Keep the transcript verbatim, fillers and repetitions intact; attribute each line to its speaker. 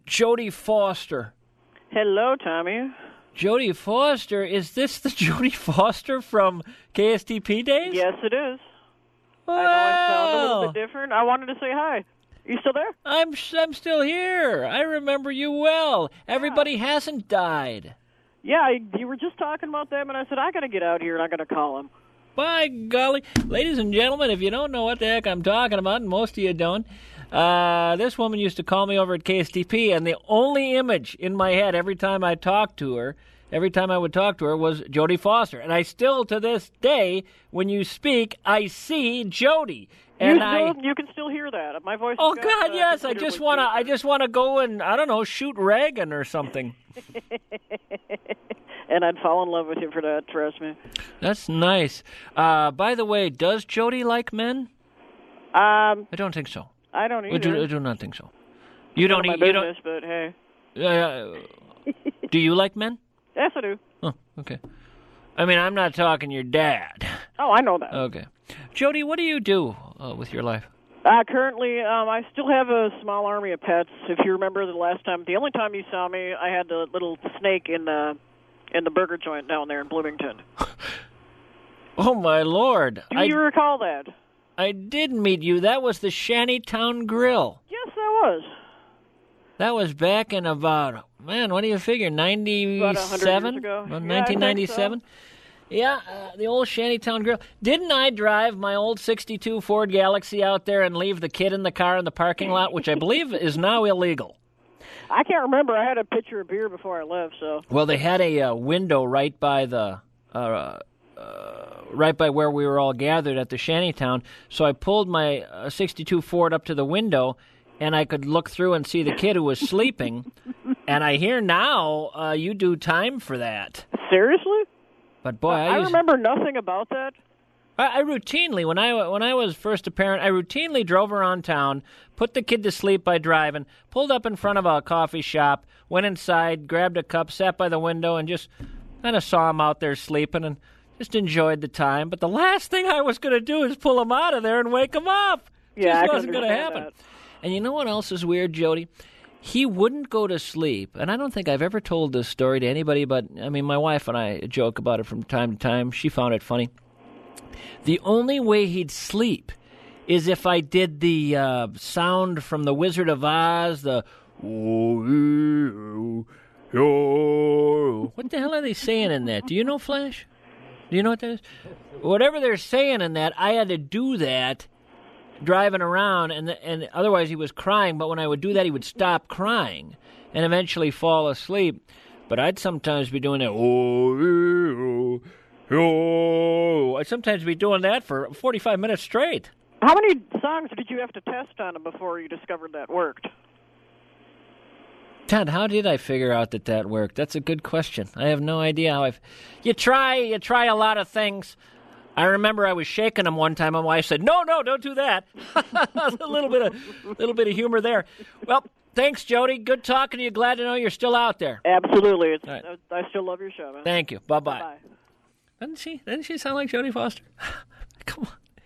Speaker 1: Jodie Foster.
Speaker 2: Hello, Tommy.
Speaker 1: Jodie Foster, is this the Jodie Foster from K S T P days?
Speaker 2: Yes, it is.
Speaker 1: Wow.
Speaker 2: I know I sound a little bit different. I wanted to say hi. You still there?
Speaker 1: I'm I'm still here. I remember you well. Everybody
Speaker 2: Yeah.
Speaker 1: hasn't died.
Speaker 2: Yeah, I, you were just talking about them, and I said, I got to get out here, and I got to call them.
Speaker 1: By golly. Ladies and gentlemen, if you don't know what the heck I'm talking about, and most of you don't, uh, this woman used to call me over at K S T P, and the only image in my head every time I talked to her, every time I would talk to her, was Jodie Foster. And I still, to this day, when you speak, I see Jodie. And
Speaker 2: you, still,
Speaker 1: I,
Speaker 2: you can still hear that. My voice.
Speaker 1: oh
Speaker 2: has
Speaker 1: God,
Speaker 2: got, uh,
Speaker 1: yes! I just wanna, I just wanna go and I don't know, shoot Reagan or something.
Speaker 2: And I'd fall in love with you for that. Trust me.
Speaker 1: That's nice. Uh, by the way, does Jodie like men?
Speaker 2: Um,
Speaker 1: I don't think so.
Speaker 2: I don't either.
Speaker 1: I do, I do not think so. You
Speaker 2: None
Speaker 1: don't.
Speaker 2: of my
Speaker 1: You
Speaker 2: business, but hey.
Speaker 1: don't. Uh, do you like men?
Speaker 2: Yes, I do.
Speaker 1: Oh, okay. I mean, I'm not talking your dad.
Speaker 2: Oh, I know that.
Speaker 1: Okay. Jodie, what do you do uh, with your life?
Speaker 2: Uh, currently, um, I still have a small army of pets. If you remember the last time, the only time you saw me, I had the little snake in the in the burger joint down there in Bloomington.
Speaker 1: Oh, my Lord.
Speaker 2: Do
Speaker 1: I,
Speaker 2: you recall that?
Speaker 1: I did meet you. That was the Shantytown Grill.
Speaker 2: Yes, that was.
Speaker 1: That was back in about, man, what do you figure, ninety-seven?
Speaker 2: About a hundred years ago.
Speaker 1: About
Speaker 2: Yeah,
Speaker 1: nineteen ninety-seven?
Speaker 2: I think
Speaker 1: Yeah, uh, the old Shantytown Grill. Didn't I drive my old sixty-two Ford Galaxy out there and leave the kid in the car in the parking lot, which I believe is now illegal?
Speaker 2: I can't remember. I had a pitcher of beer before I left, so.
Speaker 1: Well, they had a uh, window right by the, uh, uh, right by where we were all gathered at the Shantytown. So I pulled my uh, sixty-two Ford up to the window, and I could look through and see the kid who was sleeping. And I hear now uh, you do time for that.
Speaker 2: Seriously?
Speaker 1: But boy, I,
Speaker 2: I
Speaker 1: used,
Speaker 2: remember nothing about that.
Speaker 1: I, I routinely when I when I was first a parent, I routinely drove around town, put the kid to sleep by driving, pulled up in front of a coffee shop, went inside, grabbed a cup, sat by the window, and just kind of saw him out there sleeping and just enjoyed the time. But the last thing I was going to do is pull him out of there and wake him up.
Speaker 2: Yeah,
Speaker 1: just
Speaker 2: I
Speaker 1: wasn't
Speaker 2: going
Speaker 1: to happen.
Speaker 2: That.
Speaker 1: And you know what else is weird, Jodie? He wouldn't go to sleep, and I don't think I've ever told this story to anybody, but, I mean, my wife and I joke about it from time to time. She found it funny. The only way he'd sleep is if I did the uh, sound from The Wizard of Oz, the... What the hell are they saying in that? Do you know, Flash? Do you know what that is? Whatever they're saying in that, I had to do that driving around, and and otherwise he was crying, but when I would do that, he would stop crying and eventually fall asleep. But I'd sometimes be doing that. Oh, oh, oh. I'd sometimes be doing that for forty-five minutes straight.
Speaker 2: How many songs did you have to test on him before you discovered that worked?
Speaker 1: Ted, how did I figure out that that worked? That's a good question. I have no idea how I've... You try, you try a lot of things. I remember I was shaking him one time, and my wife said, "No, no, don't do that." a little bit of, little bit of humor there. Well, thanks, Jodie. Good talking to you. Glad to know you're still out there.
Speaker 2: Absolutely. It's,
Speaker 1: right.
Speaker 2: I still love your show, man.
Speaker 1: Thank you. Bye bye.
Speaker 2: Bye.
Speaker 1: Doesn't she? Doesn't she sound like Jodie Foster? Come on.